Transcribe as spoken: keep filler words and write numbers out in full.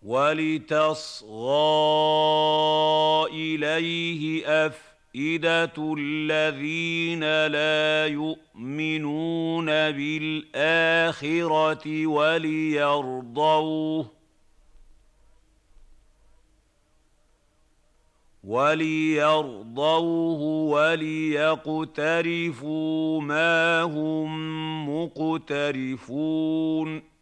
وَلِتَصْغَىٰ إِلَيْهِ أَفْئِدَةُ الَّذِينَ لَا يُؤْمِنُونَ بِالْآخِرَةِ وَلِيَرْضَوْهُ وَلِيَرْضَوْهُ وَلِيَقْتَرِفُوا مَا هُم مُّقْتَرِفُونَ